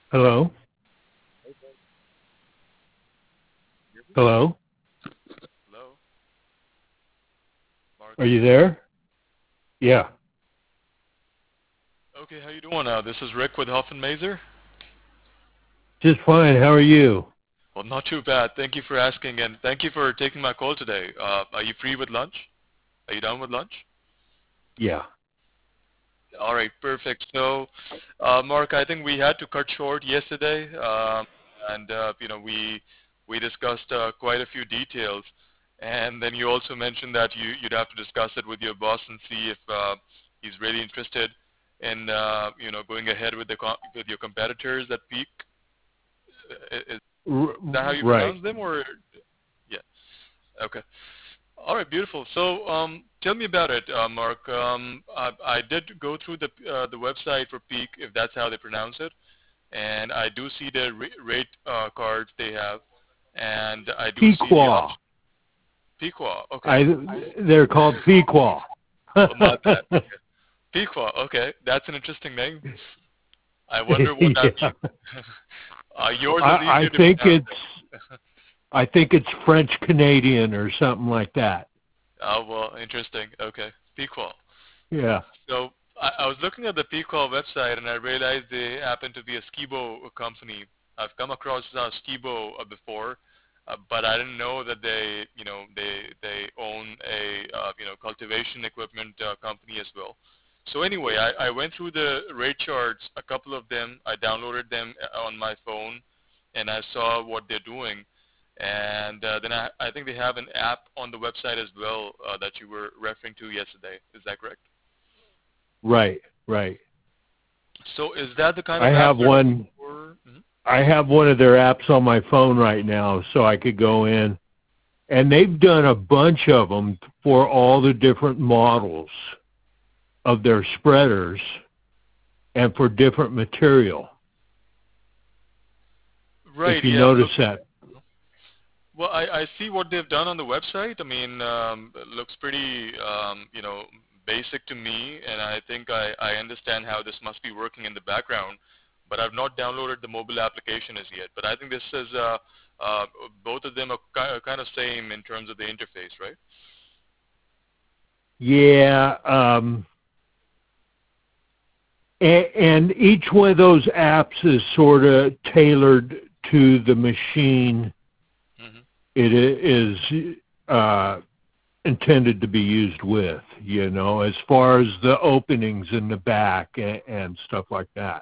Hello? Hello? Hello, Mark. Are you there? Yeah. Okay, how you doing? This is Rick with Huff and Mazer. Just fine. How are you? Well, not too bad. Thank you for asking, and thank you for taking my call today. Are you free with lunch? Are you done with lunch? Yeah. All right, perfect. So, Mark, I think we had to cut short yesterday, and we discussed quite a few details, and then you also mentioned that you'd have to discuss it with your boss and see if he's really interested in going ahead with with your competitors at Peak. Is that how you Right. pronounce them, or yeah? Okay. All right, beautiful. So, tell me about it, Mark. I did go through the website for Peak, if that's how they pronounce it, and I do see the rate cards they have, and I do see the Pequot. option. Pequot. Okay. I they're called Pequot. Oh, my bad. Okay. Pequot. Okay, that's an interesting name. I wonder what that Yeah. means. Yours is I easier to think pronounce. it's I think it's French Canadian or something like that. Oh, well, interesting. Okay, Pequot. Yeah. So I was looking at the Pequot website and I realized they happen to be a Skibo company. I've come across Skibo before, but I didn't know that they own a cultivation equipment company as well. So anyway, I went through the rate charts, a couple of them. I downloaded them on my phone, and I saw what they're doing. And then I think they have an app on the website as well that you were referring to yesterday. Is that correct? Right. Right. So is that the kind I of app have you're looking one for? Mhm. I have one of their apps on my phone right now so I could go in, and they've done a bunch of them for all the different models of their spreaders and for different material. If Right, you yeah. notice that. Well, I see what they've done on the website. I mean, it looks pretty, basic to me, and I think I understand how this must be working in the background, but I've not downloaded the mobile application as yet. But I think this is, both of them are kind of same in terms of the interface, right? Yeah, and each one of those apps is sort of tailored to the machine Hmm. it is intended to be used with, as far as the openings in the back and stuff like that.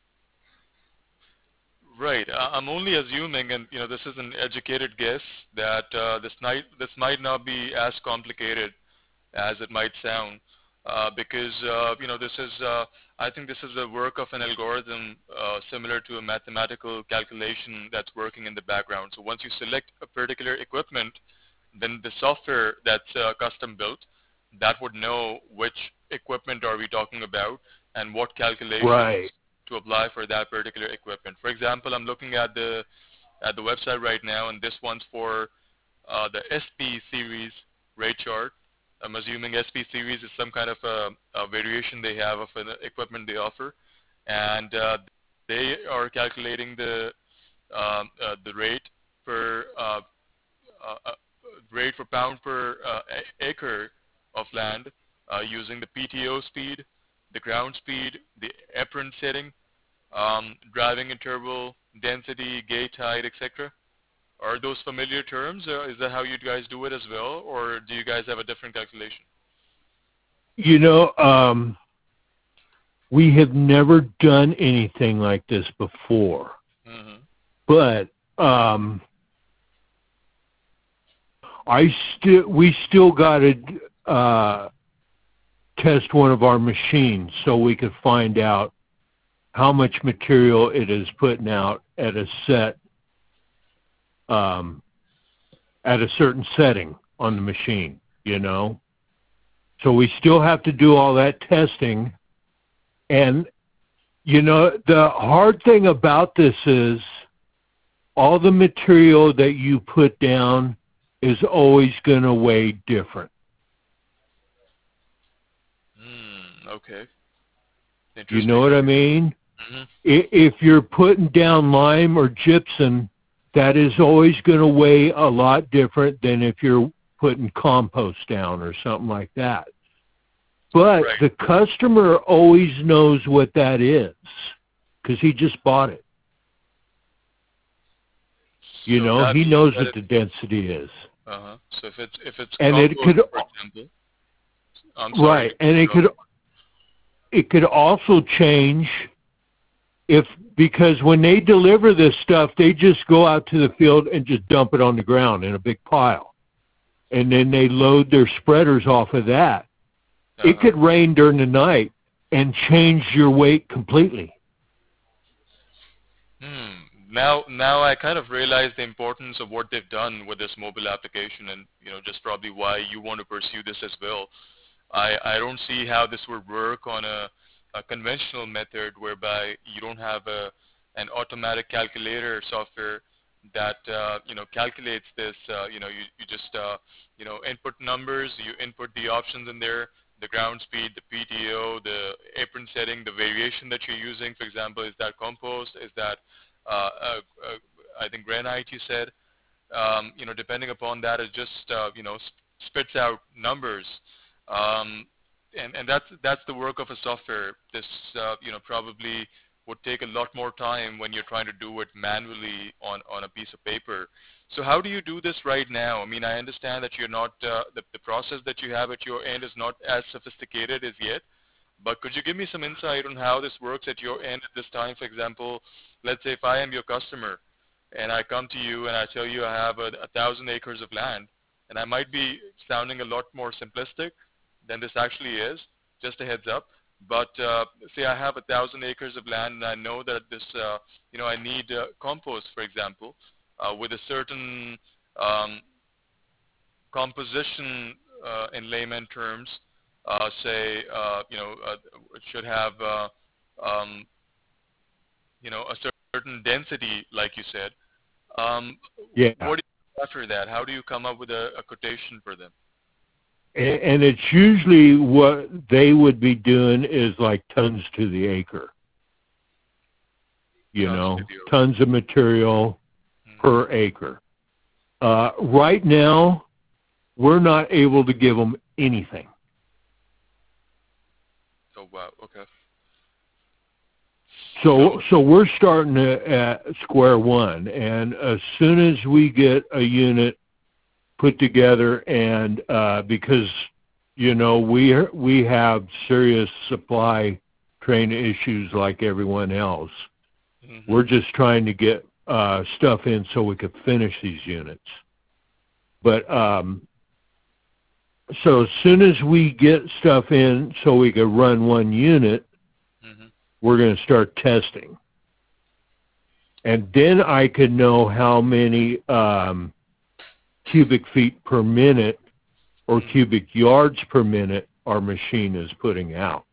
Right. I'm only assuming, and this is an educated guess, that this might not be as complicated as it might sound, because this is I think this is the work of an algorithm similar to a mathematical calculation that's working in the background. So once you select a particular equipment, then the software that's custom built that would know which equipment are we talking about and what calculations Right. to apply for that particular equipment. For example, I'm looking at the website right now, and this one's for the SP series rate chart. I'm assuming SP series is some kind of a variation they have of an equipment they offer, and they are calculating the per uh, uh, rate per pound per acre of land using the PTO speed, the ground speed, the apron setting, driving interval, density, gate height, etc. Are those familiar terms? Is that how you guys do it as well, or do you guys have a different calculation? You know, we have never done anything like this before, Hmm. but we still got to test one of our machines so we could find out how much material it is putting out um, at a certain setting on the machine. So we still have to do all that testing. And, the hard thing about this is all the material that you put down is always going to weigh different. Hmm. Okay. You know Interesting. what I Okay. mean? Hmm. If you're putting down lime or gypsum, that is always going to weigh a lot different than if you're putting compost down or something like that. But Right. the customer always knows what that is because he just bought it. You So know, that he means knows that what the density is. so if it's And it compost, could, for example, I'm sorry to right, and cut you off. it could also change if, because when they deliver this stuff, they just go out to the field and just dump it on the ground in a big pile. And then they load their spreaders off of that. It Uh-huh. could rain during the night and change your weight completely. Now I kind of realize the importance of what they've done with this mobile application, and just probably why you want to pursue this as well. I don't see how this would work on a conventional method whereby you don't have an automatic calculator software that calculates this. You just input numbers, you input the options in there, the ground speed, the PTO, the apron setting, the variation that you're using. For example, is that compost? Is that I think granite you said? Depending upon that, it just spits out numbers, um, and that's the work of a software. This probably would take a lot more time when you're trying to do it manually on a piece of paper. So how do you do this right now? I mean, I understand that you're not the process that you have at your end is not as sophisticated as yet. But could you give me some insight on how this works at your end at this time? For example, let's say if I am your customer and I come to you and I tell you I have 1,000 acres of land, and I might be sounding a lot more simplistic than this actually is, just a heads up. But say I have 1,000 acres of land and I know that this, I need compost, for example, with a certain um, composition in layman terms, say, it should have, um, a certain density, like you said. Um, Yeah. what do you do after that? How do you come up with a quotation for them? And it's usually what they would be doing is like tons to the acre, Tons to the ocean. tons of material Hmm. per acre. Right now, we're not able to give them anything. Oh wow. Okay. So So we're starting at square one, and as soon as we get a unit put together, and because we have serious supply train issues like everyone else, hmm. we're just trying to get stuff in so we could finish these units. But so as soon as we get stuff in so we could run one unit, Hmm. we're going to start testing. And then I could know how many cubic feet per minute or Hmm. cubic yards per minute our machine is putting out.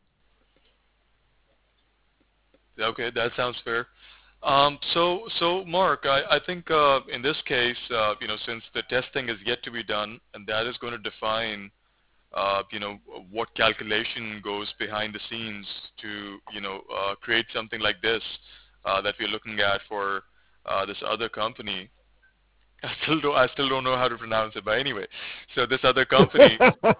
Okay, that sounds fair. So Mark, I think in this case, since the testing is yet to be done, and that is going to define, uh, you know, what calculation goes behind the scenes to, create something like this that we're looking at for this other company. I still don't know how to pronounce it, but anyway, so this other company.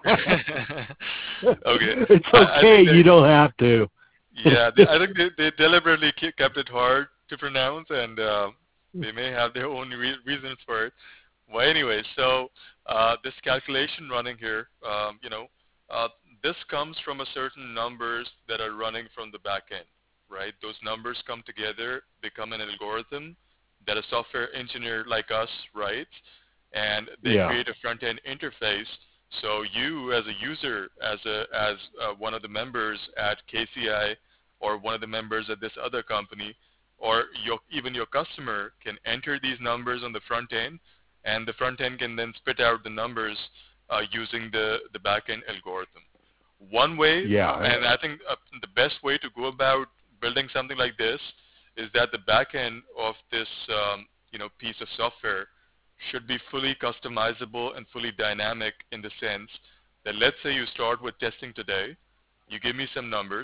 Okay, It's I okay. think they, You don't have to. yeah, I think they deliberately kept it hard to pronounce, and they may have their own reasons for it. Well, anyway, so this calculation running here, uh, this comes from a certain numbers that are running from the back end, right? Those numbers come together, become an algorithm that a software engineer like us writes, and they Yeah. create a front-end interface. So you, as a user, as one of the members at KCI, or one of the members at this other company, or even your customer can enter these numbers on the front end, and the front end can then spit out the numbers using the back end algorithm. One way, Yeah. and I think the best way to go about building something like this is that the back end of this piece of software should be fully customizable and fully dynamic, in the sense that, let's say you start with testing today, you give me some numbers.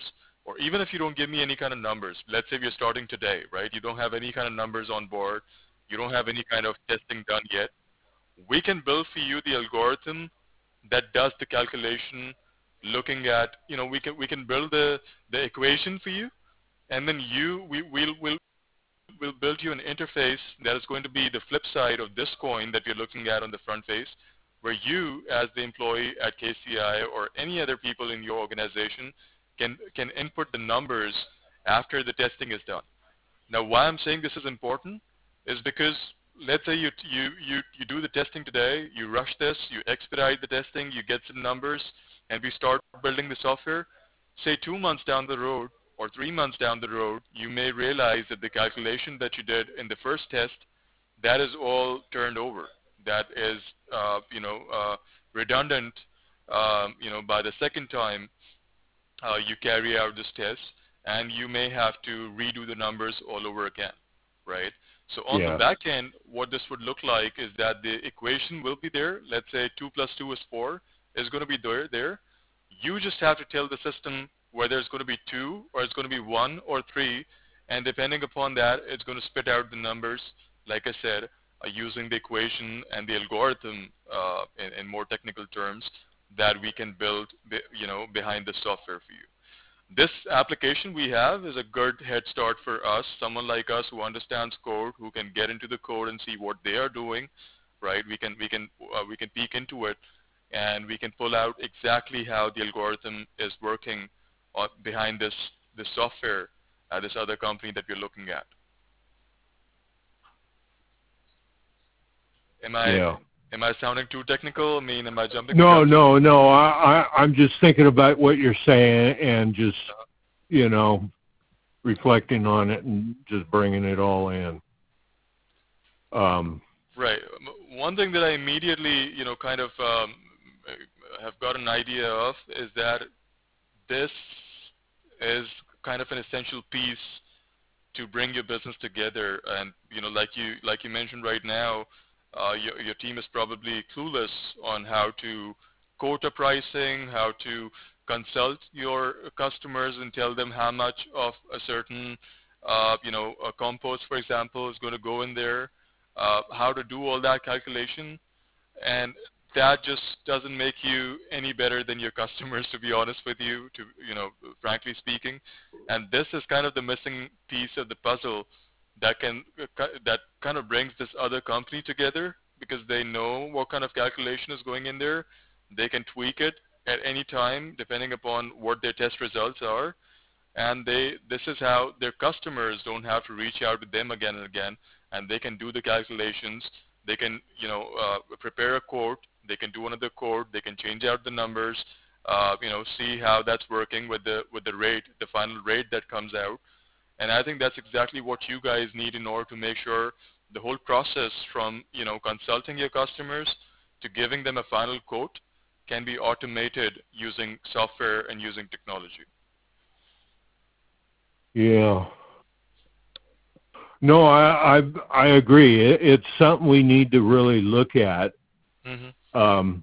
or even if you don't give me any kind of numbers, let's say we're starting today, right? You don't have any kind of numbers on board. You don't have any kind of testing done yet. We can build for you the algorithm that does the calculation looking at, we can build the equation for you, and then we'll build you an interface that is going to be the flip side of this coin that you're looking at on the front face, where you, as the employee at KCI or any other people in your organization, can input the numbers after the testing is done. Now, why I'm saying this is important is because let's say you do the testing today, you rush this, you expedite the testing, you get some numbers, and we start building the software. Say 2 months down the road or 3 months down the road, you may realize that the calculation that you did in the first test, that is all turned over. That is, redundant, by the second time you carry out this test, and you may have to redo the numbers all over again, right? So on the Yeah. back end, what this would look like is that the equation will be there. Let's say 2 plus 2 is 4 is going to be there. You just have to tell the system whether it's going to be 2 or it's going to be 1 or 3, and depending upon that, it's going to spit out the numbers, like I said, using the equation and the algorithm in more technical terms that we can build, behind the software for you. This application we have is a good head start for us, someone like us who understands code, who can get into the code and see what they are doing, right? We can peek into it, and we can pull out exactly how the algorithm is working behind this software at this other company that we're looking at. Am I Yeah. am I sounding too technical? I mean, am I jumping the No, gun? no, no. I'm just thinking about what you're saying and just, you know, reflecting on it and just bringing it all in. Right. One thing that I immediately, kind of have got an idea of is that this is kind of an essential piece to bring your business together. And like you mentioned right now, your team is probably clueless on how to quote a pricing, how to consult your customers and tell them how much of a certain a compost, for example, is going to go in there, how to do all that calculation, and that just doesn't make you any better than your customers, to be honest with you, frankly speaking. And this is kind of the missing piece of the puzzle that kind of brings this other company together, because they know what kind of calculation is going in there. They can tweak it at any time depending upon what their test results are, and this is how their customers don't have to reach out to them again and again, and they can do the calculations. They can prepare a quote, they can do another quote, they can change out the numbers, see how that's working with the rate, the final rate that comes out. And I think that's exactly what you guys need in order to make sure the whole process from consulting your customers to giving them a final quote can be automated using software and using technology. Yeah. No, I agree. It's something we need to really look at. Mm-hmm.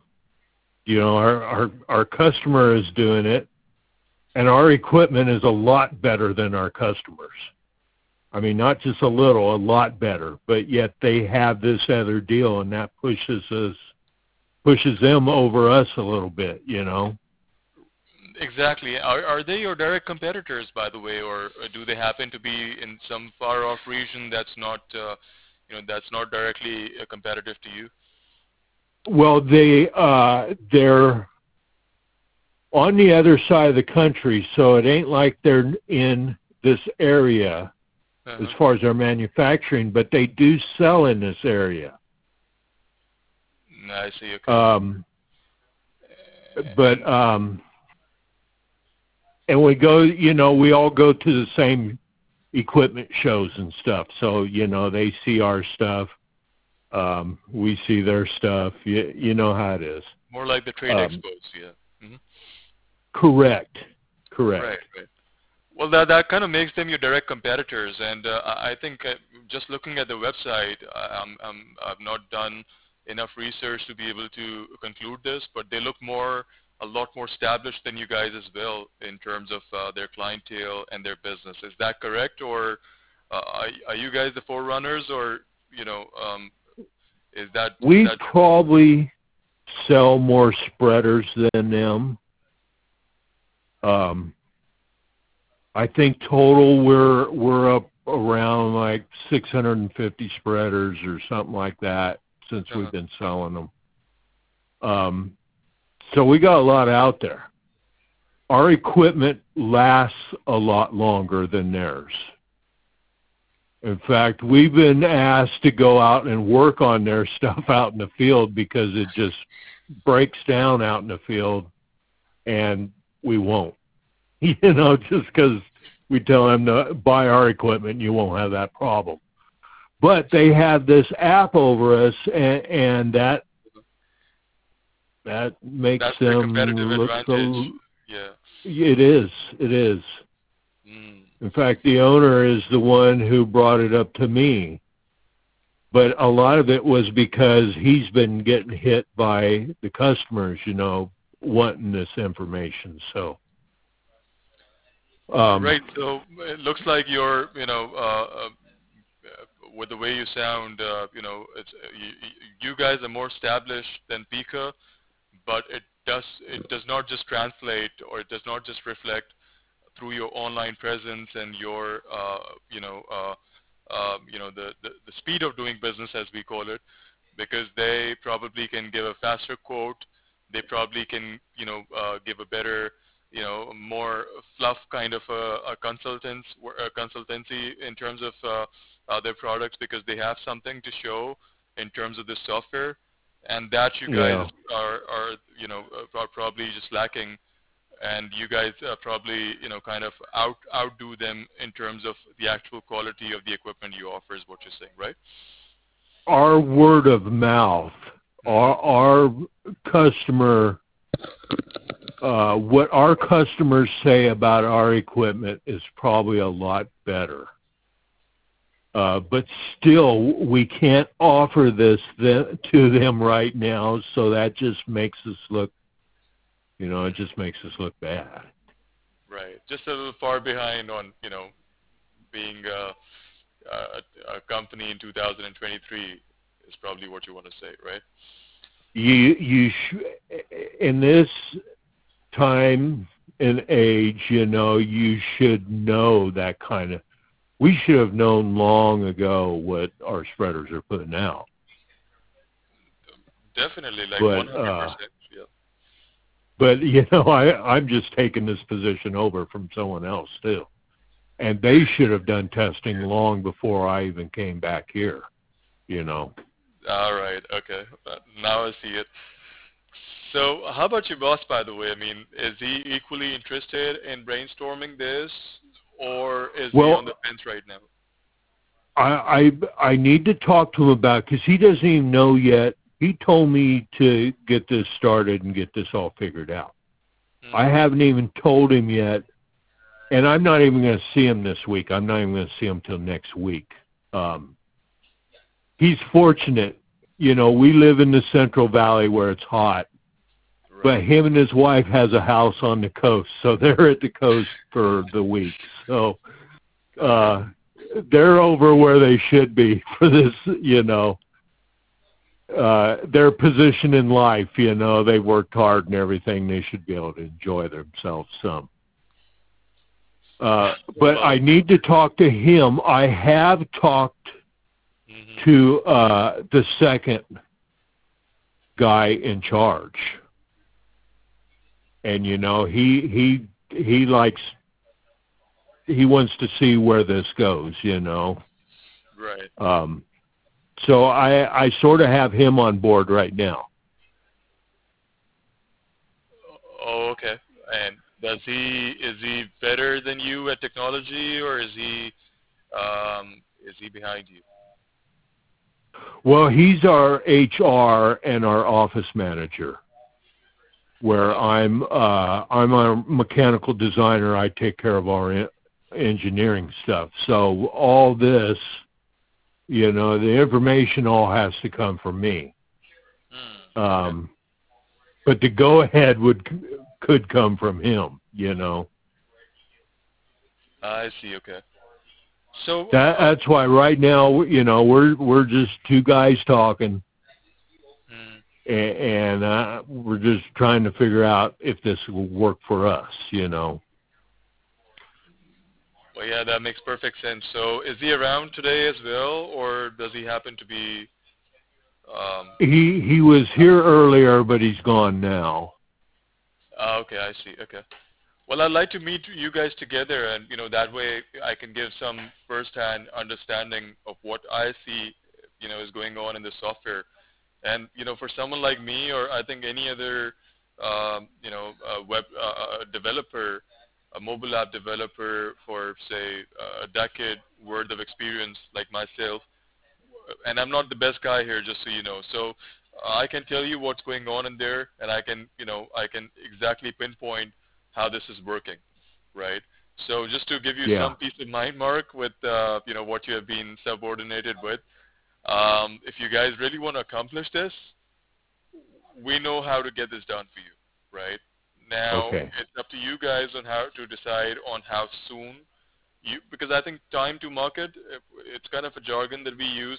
Our customer is doing it, and our equipment is a lot better than our customers. I mean, not just a little, a lot better. But yet they have this other deal, and that pushes them over us a little bit. Exactly. Are they your direct competitors, by the way, or do they happen to be in some far-off region that's not directly competitive to you? Well, they're on the other side of the country, so it ain't like they're in this area as far as their manufacturing, but they do sell in this area. I see. Okay. And we go, we all go to the same equipment shows and stuff. So, they see our stuff. We see their stuff. You know how it is. More like the trade expos, yeah. Mm-hmm. Correct. Right. Well, that kind of makes them your direct competitors, and I think just looking at the website, I've not done enough research to be able to conclude this, but they look more a lot more established than you guys as well in terms of their clientele and their business. Is that correct, or are you guys the forerunners, or is that We probably sell more spreaders than them. I think total we're up around like 650 spreaders or something like that since we've been selling them. So we got a lot out there. Our equipment lasts a lot longer than theirs. In fact, we've been asked to go out and work on their stuff out in the field because it just breaks down out in the field, and we won't. Just because we tell them to buy our equipment, you won't have that problem. But they have this app over us, and that makes that's them the competitive look advantage. Yeah. It is. In fact, the owner is the one who brought it up to me. But a lot of it was because he's been getting hit by the customers, wanting this information. So, right. So it looks like you're, with the way you sound, it's you guys are more established than Pika, but it does not just translate, or it does not just reflect through your online presence and your the speed of doing business, as we call it, because they probably can give a faster quote. They probably can give a better, more fluff kind of a consultancy in terms of their products, because they have something to show in terms of the software, and that you guys are probably just lacking, and you guys probably kind of outdo them in terms of the actual quality of the equipment you offer, is what you're saying, right? Our word of mouth, our customer, what our customers say about our equipment is probably a lot better. But still, we can't offer this to them right now, so that just makes us look, it just makes us look bad. Right. Just a little far behind on, being a company in 2023 is probably what you want to say, right? In this time and age, you should know that kind of. We should have known long ago what our spreaders are putting out. Definitely, like 100%. Yeah. But I'm just taking this position over from someone else too, and they should have done testing long before I even came back here. All right. Okay. Now I see it. So, how about your boss, by the way? I mean, is he equally interested in brainstorming this, or is he on the fence right now? I need to talk to him about, because he doesn't even know yet. He told me to get this started and get this all figured out. I haven't even told him yet, and I'm not even going to see him this week. I'm not even going to see him till next week. He's fortunate. We live in the Central Valley where it's hot. Right. But him and his wife has a house on the coast, so they're at the coast for the week. So they're over where they should be for this, their position in life. They worked hard and everything. They should be able to enjoy themselves some. But I need to talk to him. I have talked to the second guy in charge, and he wants to see where this goes. Right. So I sort of have him on board right now. Oh, okay. And is he better than you at technology, or is he behind you? Well, he's our HR and our office manager, where I'm a mechanical designer. I take care of our engineering stuff. So all this, the information all has to come from me. but the go-ahead could come from him, you know. I see. Okay. So That's why right now, you know, we're just two guys talking, and we're just trying to figure out if this will work for us, you know. well, yeah, that makes perfect sense. So is he around today as well, or does he happen to be? He was here earlier, but he's gone now. Okay, I see. Okay. Well, I'd like to meet you guys together, and that way I can give some first-hand understanding of what I see, is going on in the software. And for someone like me, or I think any other, web developer, a mobile app developer for say a decade worth of experience like myself, and I'm not the best guy here, just so you know. So I can tell you what's going on in there, and I can exactly pinpoint how this is working, right? So just to give you Yeah. some peace of mind, Mark, with what you have been subordinated with, if you guys really want to accomplish this, we know how to get this done for you, right? Now Okay. it's up to you guys on how to decide on how soon because I think time to market, it's kind of a jargon that we use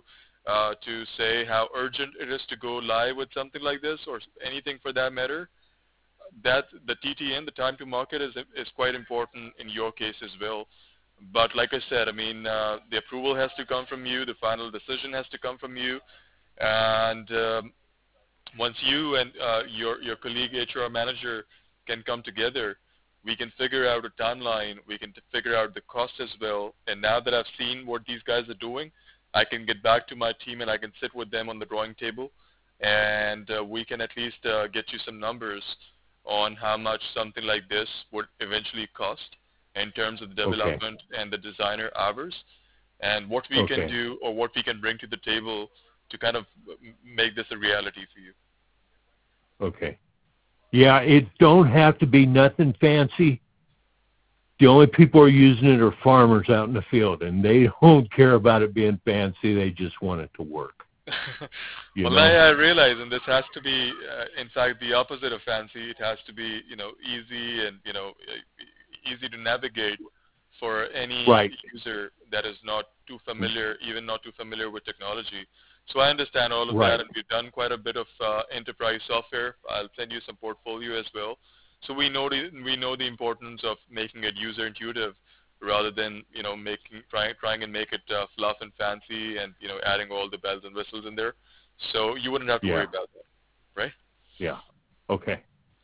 to say how urgent it is to go live with something like this, or anything for that matter. That the TTM, the time to market, is quite important in your case as well. But like I said, I mean, the approval has to come from you, the final decision has to come from you, and once you and your colleague HR manager can come together, we can figure out a timeline, we can figure out the cost as well. And now that I've seen what these guys are doing, I can get back to my team and I can sit with them on the drawing table, and we can at least get you some numbers on how much something like this would eventually cost in terms of the development and the designer hours, and what we can do or what we can bring to the table to kind of make this a reality for you. Okay. Yeah, it don't have to be nothing fancy. The only people who are using it are farmers out in the field, and they don't care about it being fancy. They just want it to work. Well, I realize, and this has to be, in fact, the opposite of fancy. It has to be, easy and, easy to navigate for any user that is not too familiar, even not too familiar with technology. So I understand all of that, and we've done quite a bit of enterprise software. I'll send you some portfolio as well. So we know the importance of making it user intuitive, rather than trying and make it fluff and fancy, and adding all the bells and whistles in there. So you wouldn't have to worry about that, right? Yeah. Okay.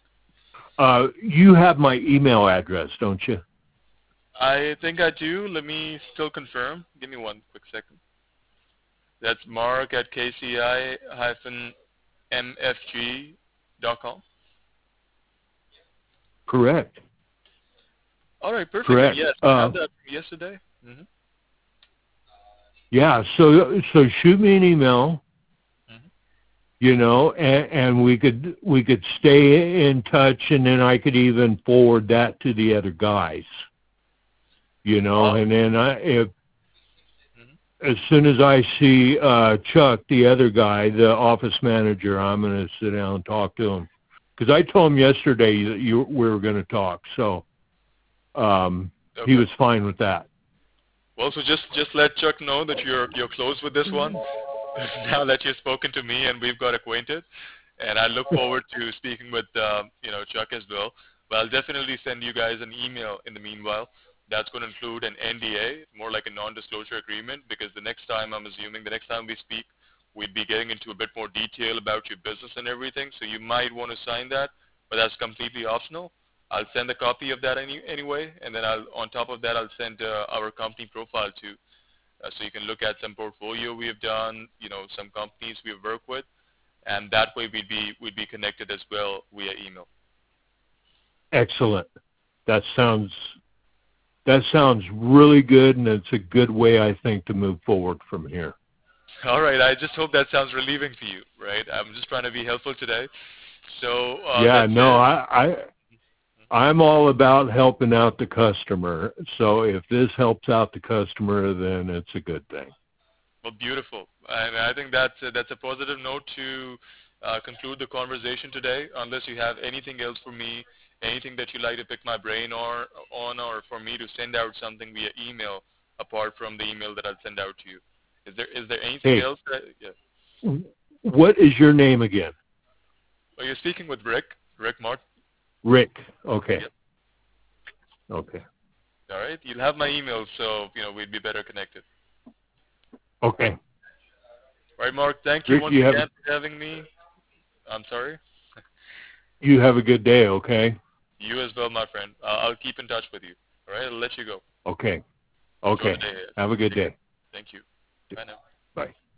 You have my email address, don't you? I think I do. Let me still confirm. Give me one quick second. That's Mark at kci-mfg.com. Correct. All right, perfect. Correct. Yes, I had that yesterday. Mm-hmm. Yeah, so shoot me an email, and we could stay in touch, and then I could even forward that to the other guys, and then as soon as I see Chuck, the other guy, the office manager, I'm going to sit down and talk to him, because I told him yesterday that we were going to talk, so he was fine with that. Well, so just let Chuck know that you're close with this one. Now that you've spoken to me and we've got acquainted, and I look forward to speaking with Chuck as well. But I'll definitely send you guys an email in the meanwhile. That's going to include an NDA, more like a non-disclosure agreement, because the next time we speak, we'd be getting into a bit more detail about your business and everything. So you might want to sign that, but that's completely optional. I'll send a copy of that anyway, and then on top of that, I'll send our company profile too, so you can look at some portfolio we have done, some companies we have worked with, and that way we'd be connected as well via email. Excellent. That sounds really good, and it's a good way, I think, to move forward from here. All right. I just hope that sounds relieving to you, right? I'm just trying to be helpful today. So I'm all about helping out the customer. So if this helps out the customer, then it's a good thing. Well, beautiful. And I think that's a positive note to conclude the conversation today, unless you have anything else for me, anything that you'd like to pick my brain or for me to send out something via email apart from the email that I'll send out to you. Is there anything Hey, else yeah. what is your name again? Well, you're speaking with Rick Martin. Rick. Okay. Yep. Okay. All right. You'll have my email, so we'd be better connected. Okay. All right, Mark. Thank you Rick, once again for having me. I'm sorry. you have a good day, okay? You as well, my friend. I'll keep in touch with you. All right. I'll let you go. Okay. Enjoy the Okay. day. Have a good Take care. day. Thank you. Bye now. Bye.